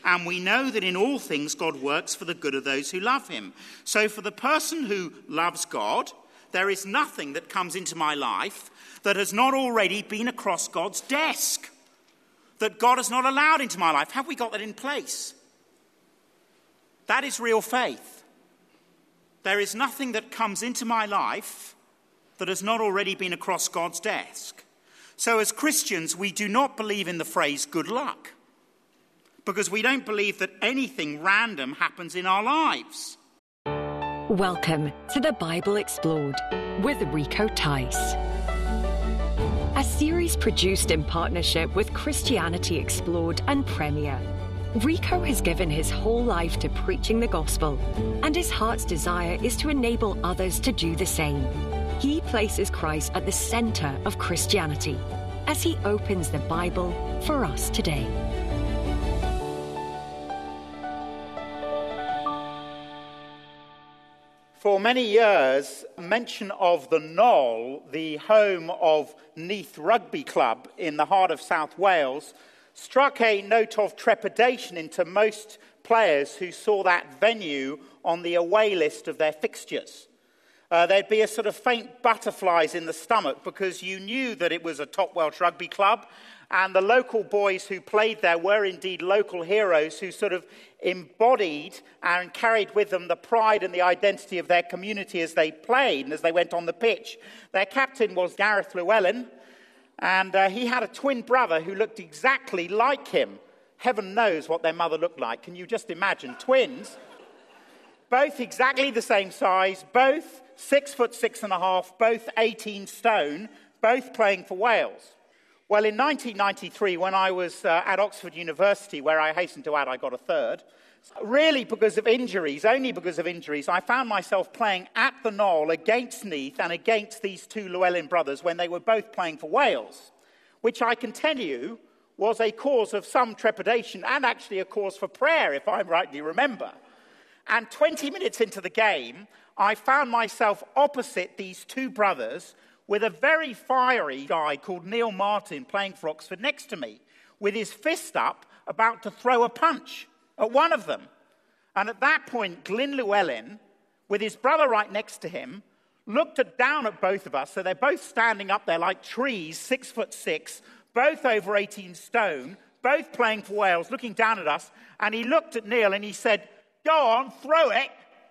And we know that in all things God works for the good of those who love him. So for the person who loves God, there is nothing that comes into my life that has not already been across God's desk, that God has not allowed into my life. Have we got that in place? That is real faith. There is nothing that comes into my life that has not already been across God's desk. So as Christians, we do not believe in the phrase good luck, because we don't believe that anything random happens in our lives. Welcome to the Bible Explored with Rico Tice. A series produced in partnership with Christianity Explored and Premier. Rico has given his whole life to preaching the gospel, and his heart's desire is to enable others to do the same. He places Christ at the center of Christianity as he opens the Bible for us today. For many years, mention of the Knoll, the home of Neath Rugby Club in the heart of South Wales, struck a note of trepidation into most players who saw that venue on the away list of their fixtures. There'd be a sort of faint butterflies in the stomach because you knew that it was a top Welsh rugby club, and the local boys who played there were indeed local heroes who sort of embodied and carried with them the pride and the identity of their community as they played and as they went on the pitch. Their captain was Gareth Llewellyn, and he had a twin brother who looked exactly like him. Heaven knows what their mother looked like. Can you just imagine? Twins, both exactly the same size, both 6'6.5", both 18 stone, both playing for Wales. Well, in 1993, when I was at Oxford University, where I hasten to add I got a third, really because of injuries, only because of injuries, I found myself playing at the Knoll against Neath and against these two Llewellyn brothers when they were both playing for Wales, which I can tell you was a cause of some trepidation and actually a cause for prayer, if I rightly remember. And 20 minutes into the game, I found myself opposite these two brothers with a very fiery guy called Neil Martin playing for Oxford next to me, with his fist up, about to throw a punch at one of them. And at that point, Glyn Llewellyn, with his brother right next to him, looked down at both of us, so they're both standing up there like trees, 6'6", both over 18 stone, both playing for Wales, looking down at us, and he looked at Neil and he said, "Go on, throw it."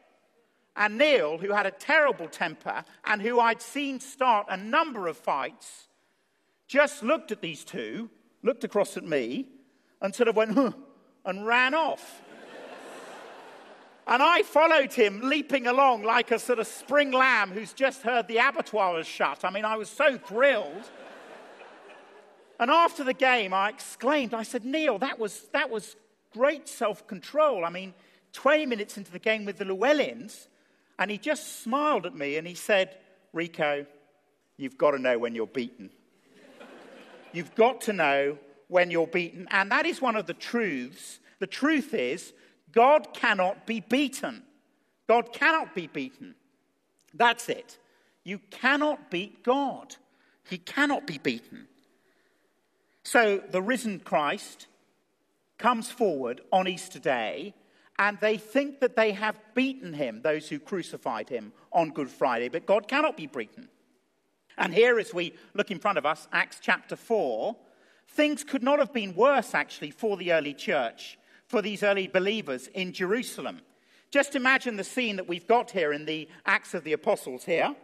And Neil, who had a terrible temper and who I'd seen start a number of fights, just looked at these two, looked across at me, and sort of went, huh, and ran off. And I followed him, leaping along like a sort of spring lamb who's just heard the abattoir was shut. I mean, I was so thrilled. And after the game, I exclaimed, I said, "Neil, that was great self-control. I mean, 20 minutes into the game with the Llewellyns," and he just smiled at me and he said, "Rico, you've got to know when you're beaten. You've got to know when you're beaten." And that is one of the truths. The truth is, God cannot be beaten. God cannot be beaten. That's it. You cannot beat God. He cannot be beaten. So the risen Christ comes forward on Easter Day, and they think that they have beaten him, those who crucified him on Good Friday, but God cannot be beaten. And here, as we look in front of us, Acts chapter 4, things could not have been worse, actually, for the early church, for these early believers in Jerusalem. Just imagine the scene that we've got here in the Acts of the Apostles here.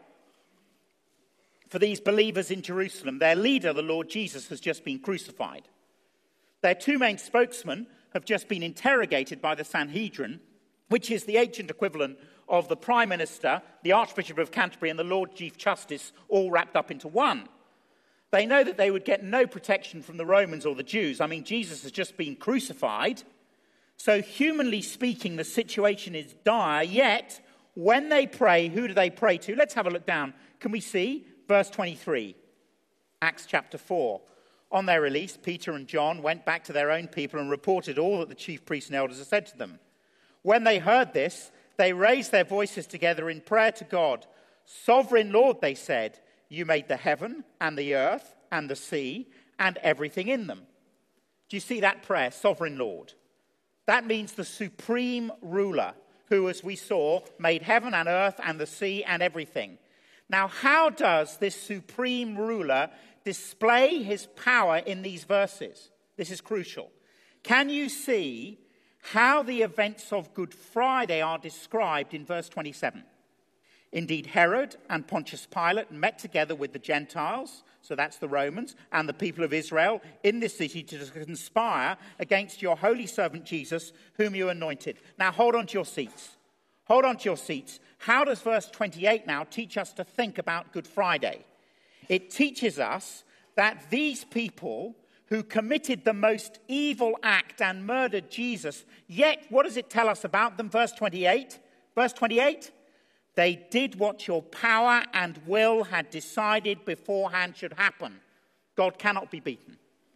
For these believers in Jerusalem, their leader, the Lord Jesus, has just been crucified. Their two main spokesmen have just been interrogated by the Sanhedrin, which is the ancient equivalent of the Prime Minister, the Archbishop of Canterbury, and the Lord Chief Justice, all wrapped up into one. They know that they would get no protection from the Romans or the Jews. I mean, Jesus has just been crucified. So humanly speaking, the situation is dire. Yet, when they pray, who do they pray to? Let's have a look down. Can we see? Verse 23, Acts chapter 4. On their release, Peter and John went back to their own people and reported all that the chief priests and elders had said to them. When they heard this, they raised their voices together in prayer to God. "Sovereign Lord," they said, "you made the heaven and the earth and the sea and everything in them." Do you see that prayer? Sovereign Lord. That means the supreme ruler, who, as we saw, made heaven and earth and the sea and everything. Now, how does this supreme ruler display his power in these verses? This is crucial. Can you see how the events of Good Friday are described in verse 27? Indeed, Herod and Pontius Pilate met together with the Gentiles, so that's the Romans, and the people of Israel in this city to conspire against your holy servant Jesus, whom you anointed. Now, hold on to your seats. Hold on to your seats. How does verse 28 now teach us to think about Good Friday? It teaches us that these people who committed the most evil act and murdered Jesus, yet what does it tell us about them? Verse 28. Verse 28. They did what your power and will had decided beforehand should happen. God cannot be beaten.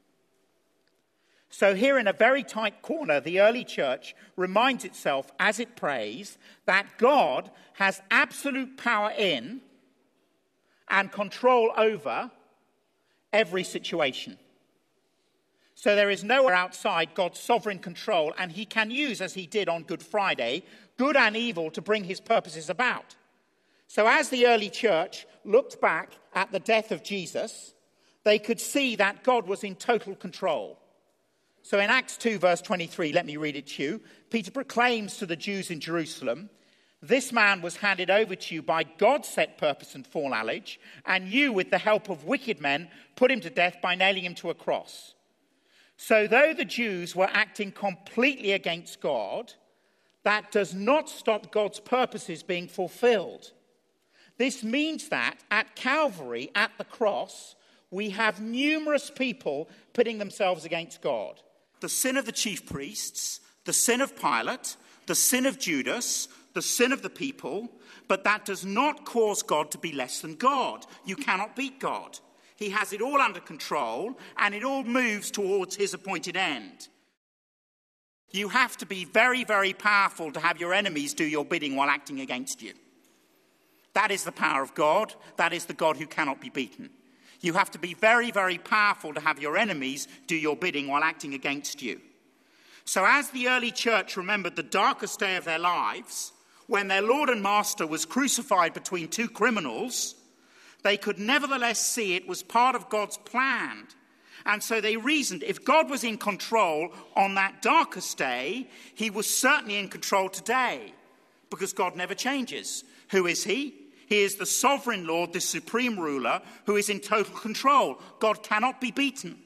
So here in a very tight corner, the early church reminds itself as it prays that God has absolute power in and control over every situation. So there is nowhere outside God's sovereign control, and he can use, as he did on Good Friday, good and evil to bring his purposes about. So as the early church looked back at the death of Jesus, they could see that God was in total control. So in Acts 2, verse 23, let me read it to you. Peter proclaims to the Jews in Jerusalem, "This man was handed over to you by God's set purpose and foreknowledge, and you, with the help of wicked men, put him to death by nailing him to a cross." So though the Jews were acting completely against God, that does not stop God's purposes being fulfilled. This means that at Calvary, at the cross, we have numerous people putting themselves against God. The sin of the chief priests, the sin of Pilate, the sin of Judas, the sin of the people, but that does not cause God to be less than God. You cannot beat God. He has it all under control, and it all moves towards his appointed end. You have to be very, very powerful to have your enemies do your bidding while acting against you. That is the power of God. That is the God who cannot be beaten. You have to be very, very powerful to have your enemies do your bidding while acting against you. So as the early church remembered the darkest day of their lives, when their Lord and Master was crucified between two criminals, they could nevertheless see it was part of God's plan. And so they reasoned, if God was in control on that darkest day, he was certainly in control today, because God never changes. Who is he? He is the sovereign Lord, the supreme ruler, who is in total control. God cannot be beaten.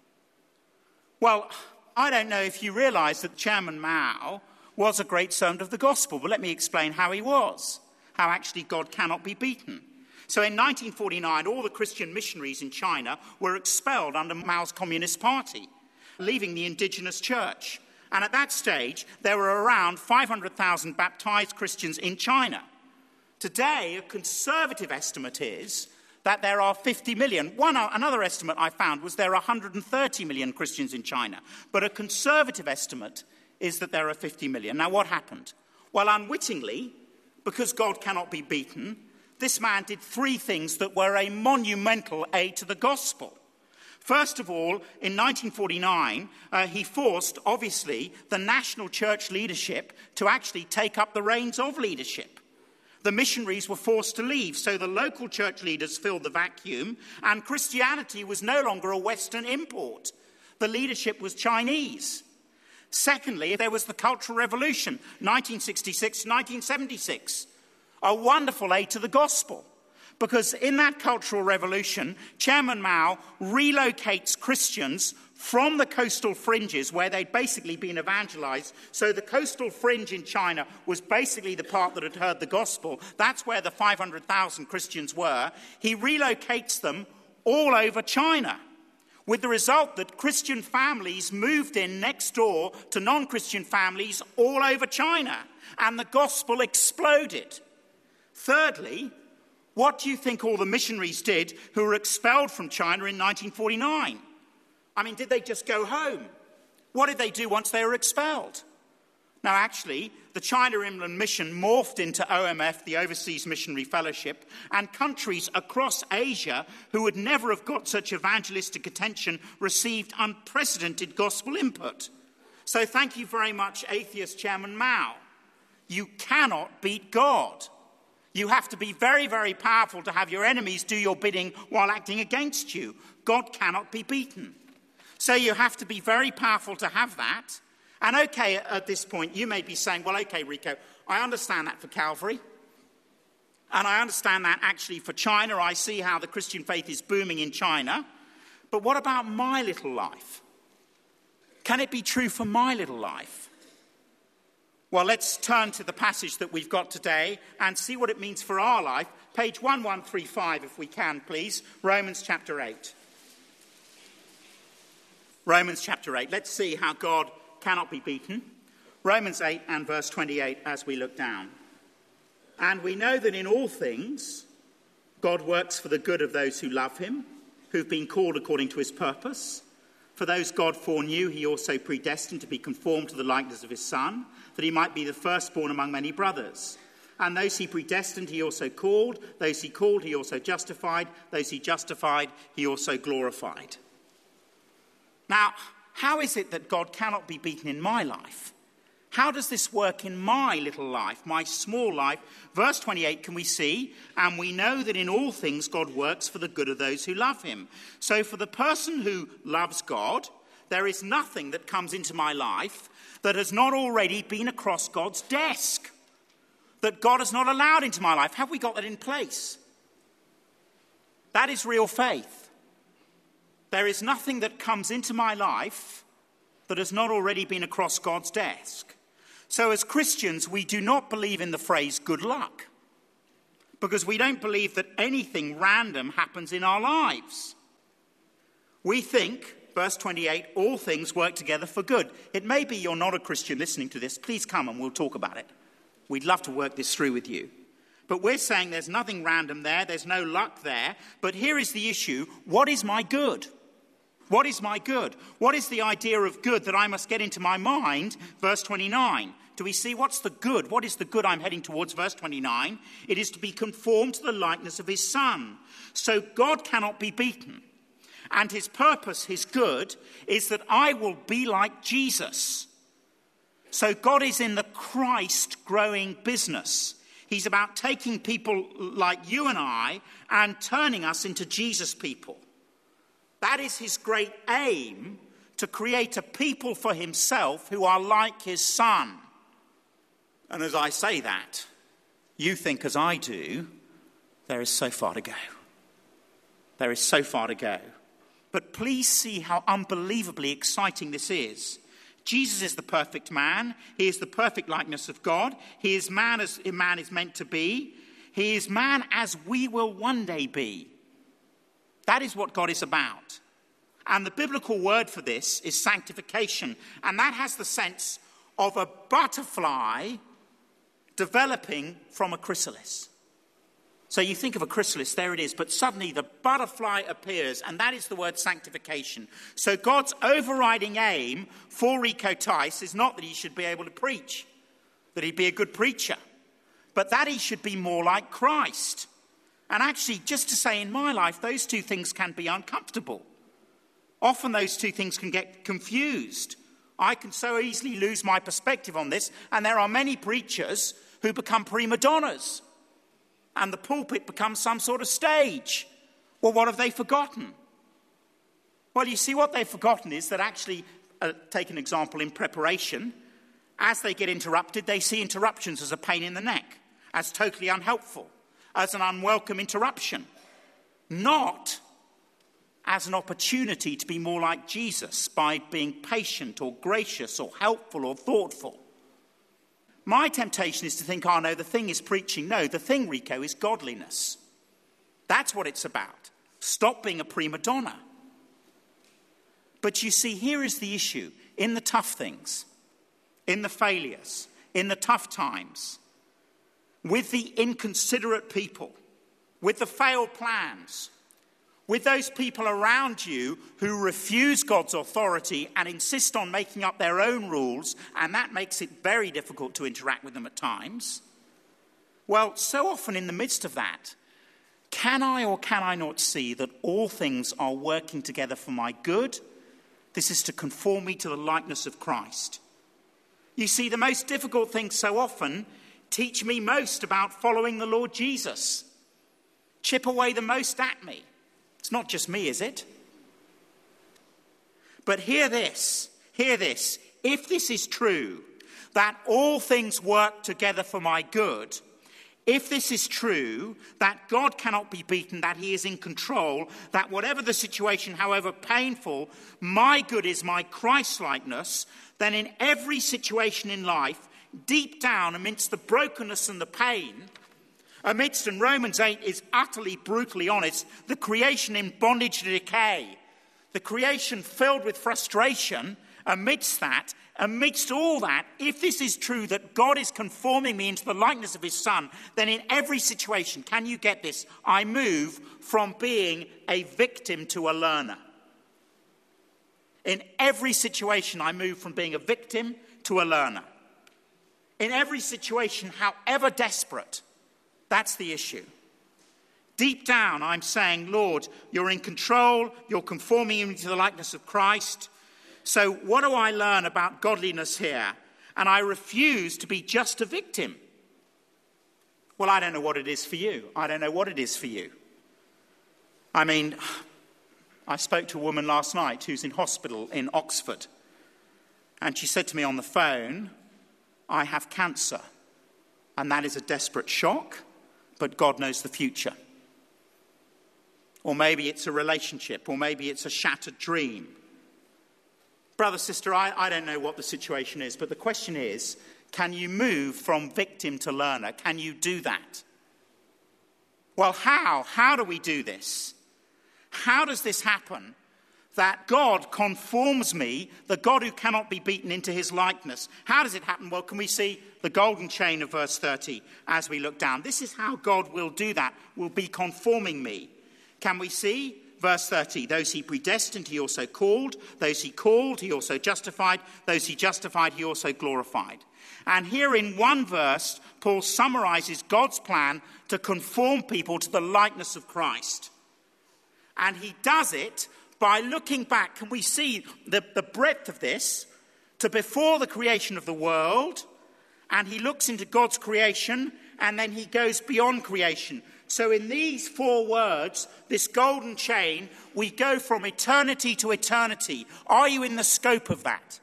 Well, I don't know if you realize that Chairman Mao was a great servant of the gospel, but let me explain how he was, how actually God cannot be beaten. So in 1949, all the Christian missionaries in China were expelled under Mao's Communist Party, leaving the indigenous church. And at that stage, there were around 500,000 baptized Christians in China. Today, a conservative estimate is that there are 50 million. Another estimate I found was there are 130 million Christians in China. But a conservative estimate is that there are 50 million. Now, what happened? Well, unwittingly, because God cannot be beaten, this man did three things that were a monumental aid to the gospel. First of all, in 1949, he forced, obviously, the national church leadership to actually take up the reins of leadership. The missionaries were forced to leave, so the local church leaders filled the vacuum, and Christianity was no longer a Western import. The leadership was Chinese. Secondly, there was the Cultural Revolution, 1966 to 1976. A wonderful aid to the gospel, because in that Cultural Revolution, Chairman Mao relocates Christians from the coastal fringes where they'd basically been evangelized. So the coastal fringe in China was basically the part that had heard the gospel. That's where the 500,000 Christians were. He relocates them all over China, with the result that Christian families moved in next door to non-Christian families all over China, and the gospel exploded. Thirdly, what do you think all the missionaries did who were expelled from China in 1949? I mean, did they just go home? What did they do once they were expelled? Now, actually, the China Inland Mission morphed into OMF, the Overseas Missionary Fellowship, and countries across Asia who would never have got such evangelistic attention received unprecedented gospel input. So thank you very much, atheist Chairman Mao. You cannot beat God. You have to be very, very powerful to have your enemies do your bidding while acting against you. God cannot be beaten. So you have to be very powerful to have that. And okay, at this point, you may be saying, well, okay, Rico, I understand that for Calvary. And I understand that actually for China. I see how the Christian faith is booming in China. But what about my little life? Can it be true for my little life? Well, let's turn to the passage that we've got today and see what it means for our life. Page 1135, if we can, please. Romans chapter 8. Romans chapter 8. Let's see how God cannot be beaten. Romans 8 and verse 28 as we look down. And we know that in all things God works for the good of those who love him, who've been called according to his purpose. For those God foreknew, he also predestined to be conformed to the likeness of his Son, that he might be the firstborn among many brothers. And those he predestined, he also called. Those he called, he also justified. Those he justified, he also glorified. Now, how is it that God cannot be beaten in my life? How does this work in my little life, my small life? Verse 28, can we see? And we know that in all things God works for the good of those who love him. So for the person who loves God, there is nothing that comes into my life that has not already been across God's desk, that God has not allowed into my life. Have we got that in place? That is real faith. There is nothing that comes into my life that has not already been across God's desk. So as Christians, we do not believe in the phrase good luck, because we don't believe that anything random happens in our lives. We think, verse 28, all things work together for good. It may be you're not a Christian listening to this. Please come and we'll talk about it. We'd love to work this through with you. But we're saying there's nothing random there. There's no luck there. But here is the issue. What is my good? What is my good? What is the idea of good that I must get into my mind? Verse 29. Do we see what's the good? What is the good I'm heading towards? Verse 29. It is to be conformed to the likeness of his Son. So God cannot be beaten. And his purpose, his good, is that I will be like Jesus. So God is in the Christ growing business. He's about taking people like you and I and turning us into Jesus people. That is his great aim, to create a people for himself who are like his Son. And as I say that, you think as I do, there is so far to go. There is so far to go. But please see how unbelievably exciting this is. Jesus is the perfect man. He is the perfect likeness of God. He is man as a man is meant to be. He is man as we will one day be. That is what God is about. And the biblical word for this is sanctification. And that has the sense of a butterfly developing from a chrysalis. So you think of a chrysalis, there it is, but suddenly the butterfly appears, and that is the word sanctification. So God's overriding aim for Rico Tice is not that he should be able to preach, that he'd be a good preacher, but that he should be more like Christ. And actually, just to say in my life, those two things can be uncomfortable. Often those two things can get confused. I can so easily lose my perspective on this, and there are many preachers who become prima donnas, and the pulpit becomes some sort of stage. Well, what have they forgotten? Well, you see, what they've forgotten is that actually, take an example in preparation, as they get interrupted, they see interruptions as a pain in the neck, as totally unhelpful, as an unwelcome interruption, not as an opportunity to be more like Jesus by being patient or gracious or helpful or thoughtful. My temptation is to think, oh no, the thing is preaching. No, the thing, Rico, is godliness. That's what it's about. Stop being a prima donna. But you see, here is the issue. In the tough things, in the failures, in the tough times, with the inconsiderate people, with the failed plans, with those people around you who refuse God's authority and insist on making up their own rules, and that makes it very difficult to interact with them at times. Well, so often in the midst of that, can I or can I not see that all things are working together for my good This is to conform me to the likeness of Christ. You see, the most difficult things so often teach me most about following the Lord Jesus. Chip away the most at me. It's not just me, is it? But hear this. If this is true, that all things work together for my good, if this is true, that God cannot be beaten, that he is in control, that whatever the situation, however painful, my good is my Christ-likeness, then in every situation in life, deep down amidst the brokenness and the pain, amidst, and Romans 8 is utterly, brutally honest, the creation in bondage to decay, the creation filled with frustration, amidst all that, if this is true that God is conforming me into the likeness of his Son, then in every situation, can you get this? I move from being a victim to a learner. In every situation, I move from being a victim to a learner. In every situation, however desperate, that's the issue. Deep down, I'm saying, Lord, you're in control, you're conforming me to the likeness of Christ. So what do I learn about godliness here? And I refuse to be just a victim. Well, I don't know what it is for you. I mean, I spoke to a woman last night who's in hospital in Oxford. And she said to me on the phone, I have cancer. And that is a desperate shock, but God knows the future. Or maybe it's a relationship, or maybe it's a shattered dream. Brother, sister, I don't know what the situation is, but the question is, can you move from victim to learner? Can you do that? Well, how? How do we do this? How does this happen? That God conforms me, the God who cannot be beaten, into his likeness. How does it happen? Well, can we see the golden chain of verse 30 as we look down? This is how God will do that, will be conforming me. Can we see? Verse 30, those he predestined, he also called. Those he called, he also justified. Those he justified, he also glorified. And here in one verse, Paul summarizes God's plan to conform people to the likeness of Christ. And he does it by looking back. Can we see the breadth of this to before the creation of the world? And he looks into God's creation, and then he goes beyond creation. So in these 4 words, this golden chain, we go from eternity to eternity. Are you in the scope of that?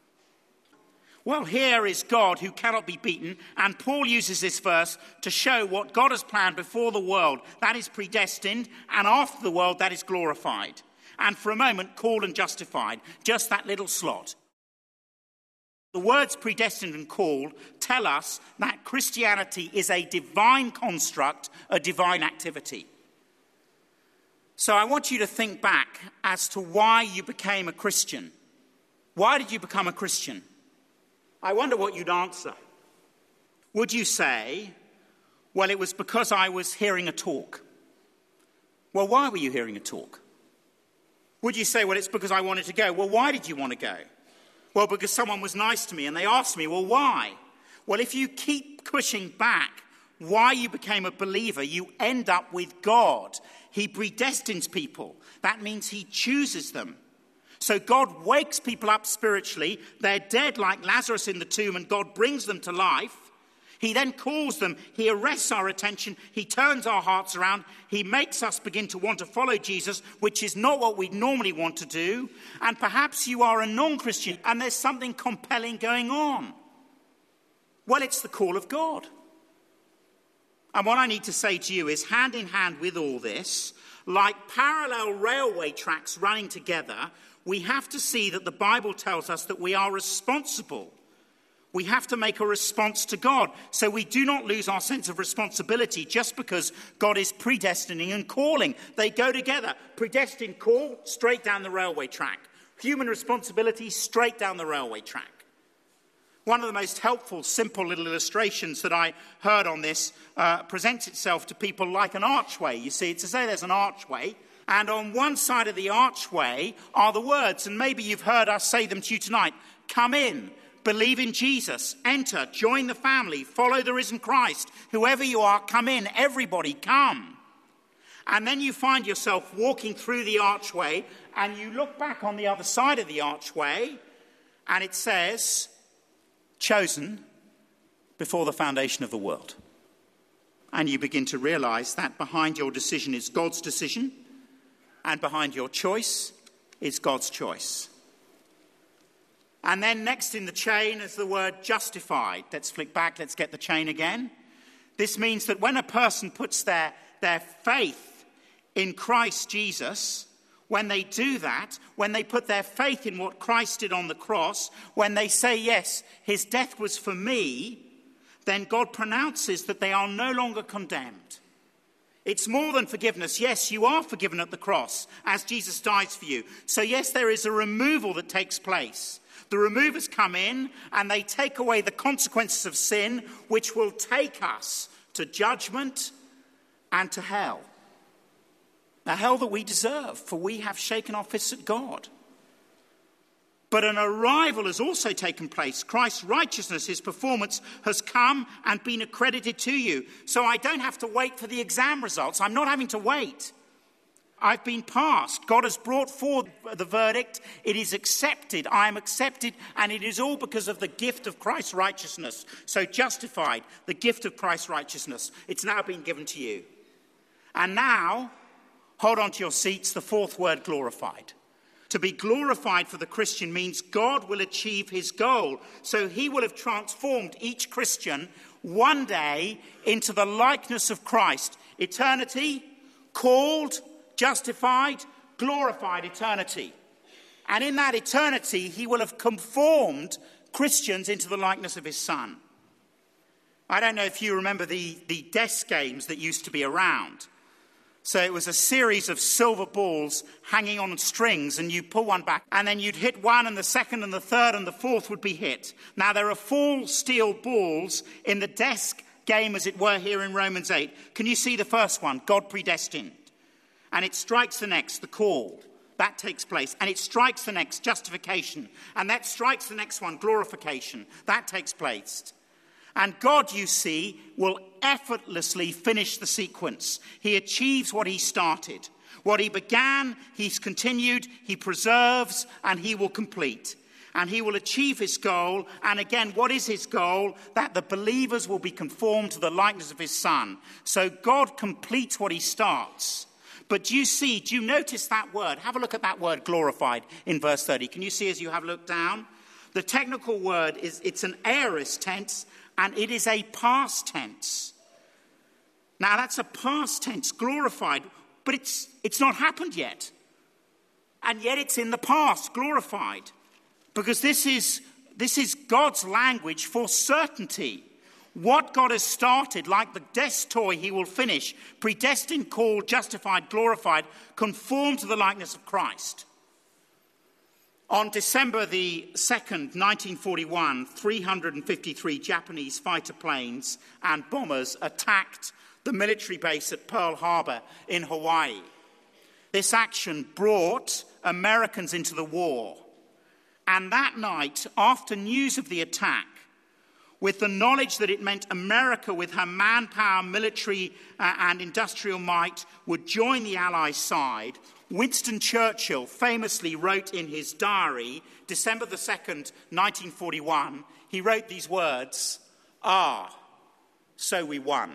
Well, here is God who cannot be beaten, and Paul uses this verse to show what God has planned before the world. That is predestined, and after the world, that is glorified. And for a moment, called and justified. Just that little slot. The words predestined and called tell us that Christianity is a divine construct, a divine activity. So I want you to think back as to why you became a Christian. Why did you become a Christian? I wonder what you'd answer. Would you say, well, it was because I was hearing a talk? Well, why were you hearing a talk? Would you say, well, it's because I wanted to go? Well, why did you want to go? Well, because someone was nice to me and they asked me, well, why? Well, if you keep pushing back why you became a believer, you end up with God. He predestines people. That means he chooses them. So God wakes people up spiritually. They're dead like Lazarus in the tomb, and God brings them to life. He then calls them. He arrests our attention. He turns our hearts around. He makes us begin to want to follow Jesus, which is not what we'd normally want to do. And perhaps you are a non-Christian and there's something compelling going on. Well, it's the call of God. And what I need to say to you is, hand in hand with all this, like parallel railway tracks running together, we have to see that the Bible tells us that we are responsible. We have to make a response to God, so we do not lose our sense of responsibility just because God is predestining and calling. They go together. Predestined, call, straight down the railway track. Human responsibility, straight down the railway track. One of the most helpful, simple little illustrations that I heard on this presents itself to people like an archway. You see, it's to say there's an archway, and on one side of the archway are the words, and maybe you've heard us say them to you tonight: come in. Believe in Jesus, enter, join the family, follow the risen Christ. Whoever you are, come in, everybody come. And then you find yourself walking through the archway, and you look back on the other side of the archway, and it says, chosen before the foundation of the world. And you begin to realize that behind your decision is God's decision, and behind your choice is God's choice. And then next in the chain is the word justified. Let's flick back, let's get the chain again. This means that when a person puts their faith in Christ Jesus, when they do that, when they put their faith in what Christ did on the cross, when they say, yes, his death was for me, then God pronounces that they are no longer condemned. It's more than forgiveness. Yes, you are forgiven at the cross as Jesus dies for you. So yes, there is a removal that takes place. The removers come in and they take away the consequences of sin, which will take us to judgment and to hell. A hell that we deserve, for we have shaken our fists at God. But an arrival has also taken place. Christ's righteousness, his performance, has come and been accredited to you. So I don't have to wait for the exam results. I'm not having to wait. I've been passed. God has brought forward the verdict. It is accepted. I am accepted, and it is all because of the gift of Christ's righteousness. So justified, the gift of Christ's righteousness. It's now been given to you. And now, hold on to your seats, the fourth word, glorified. To be glorified for the Christian means God will achieve his goal. So he will have transformed each Christian one day into the likeness of Christ. Eternity, called, justified, glorified eternity. And in that eternity, he will have conformed Christians into the likeness of his Son. I don't know if you remember the desk games that used to be around. So it was a series of silver balls hanging on strings, and you pull one back, and then you'd hit one, and the second and the third and the fourth would be hit. Now, there are 4 steel balls in the desk game, as it were, here in Romans 8. Can you see the first one? God predestined. And it strikes the next, the call. That takes place. And it strikes the next, justification. And that strikes the next one, glorification. That takes place. And God, you see, will effortlessly finish the sequence. He achieves what he started. What he began, he's continued, he preserves, and he will complete. And he will achieve his goal. And again, what is his goal? That the believers will be conformed to the likeness of his Son. So God completes what he starts. But do you notice that word? Have a look at that word, glorified, in verse 30. Can you see as you have looked down? The technical word it's an aorist tense, and it is a past tense. Now, that's a past tense, glorified, but it's not happened yet. And yet it's in the past, glorified. Because this is God's language for certainty. What God has started, like the desk toy, he will finish. Predestined, called, justified, glorified, conformed to the likeness of Christ. On December the 2nd, 1941, 353 Japanese fighter planes and bombers attacked the military base at Pearl Harbor in Hawaii. This action brought Americans into the war. And that night, after news of the attack, with the knowledge that it meant America, with her manpower, military and industrial might, would join the Allies' side, Winston Churchill famously wrote in his diary, December the 2nd, 1941, he wrote these words, "Ah, so we won.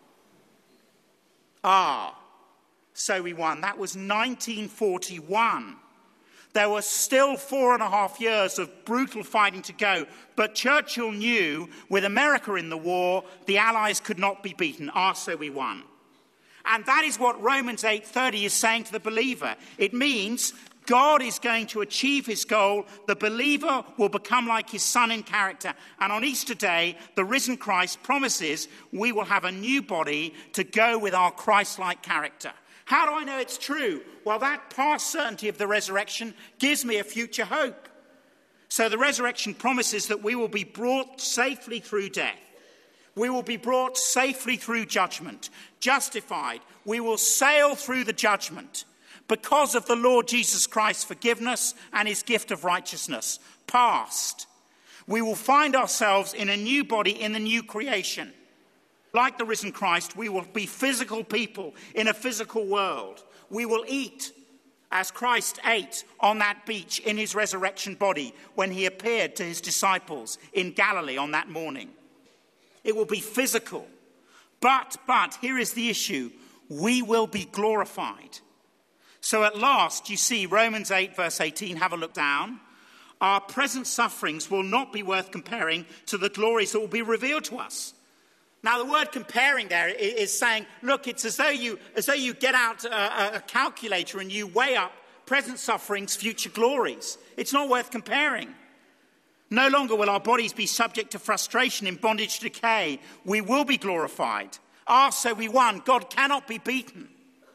Ah, so we won." That was 1941. There were still 4.5 years of brutal fighting to go. But Churchill knew, with America in the war, the Allies could not be beaten. Ah, so we won. And that is what Romans 8:30 is saying to the believer. It means God is going to achieve his goal. The believer will become like his Son in character. And on Easter Day, the risen Christ promises we will have a new body to go with our Christ-like character. How do I know it's true? Well, that past certainty of the resurrection gives me a future hope. So the resurrection promises that we will be brought safely through death. We will be brought safely through judgment. Justified. We will sail through the judgment because of the Lord Jesus Christ's forgiveness and his gift of righteousness. Past. We will find ourselves in a new body in the new creation. Like the risen Christ, we will be physical people in a physical world. We will eat as Christ ate on that beach in his resurrection body when he appeared to his disciples in Galilee on that morning. It will be physical. But here is the issue. We will be glorified. So at last, you see, Romans 8, verse 18, have a look down. Our present sufferings will not be worth comparing to the glories that will be revealed to us. Now, the word comparing there is saying, look, it's as though you get out a calculator and you weigh up present sufferings, future glories. It's not worth comparing. No longer will our bodies be subject to frustration, in bondage to decay. We will be glorified. So we won. God cannot be beaten.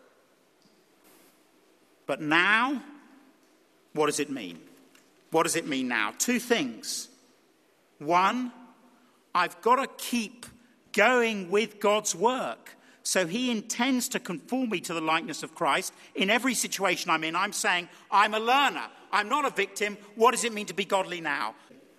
But now, what does it mean? What does it mean now? Two things. One, I've got to keep going with God's work. So he intends to conform me to the likeness of Christ in every situation I'm in. I'm saying, I'm a learner. I'm not a victim. What does it mean to be godly now?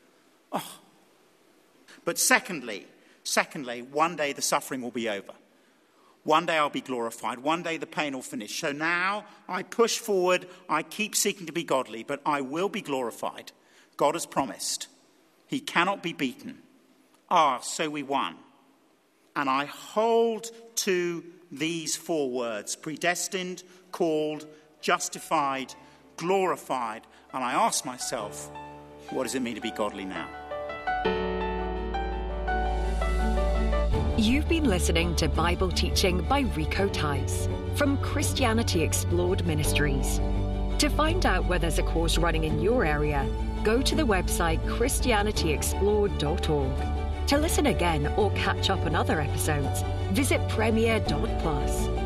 But secondly, one day the suffering will be over. One day I'll be glorified. One day the pain will finish. So now I push forward. I keep seeking to be godly, but I will be glorified. God has promised. He cannot be beaten. So we won. And I hold to these four words: predestined, called, justified, glorified. And I ask myself, what does it mean to be godly now? You've been listening to Bible teaching by Rico Tice from Christianity Explored Ministries. To find out where there's a course running in your area, go to the website christianityexplored.org. To listen again or catch up on other episodes, visit premier.plus.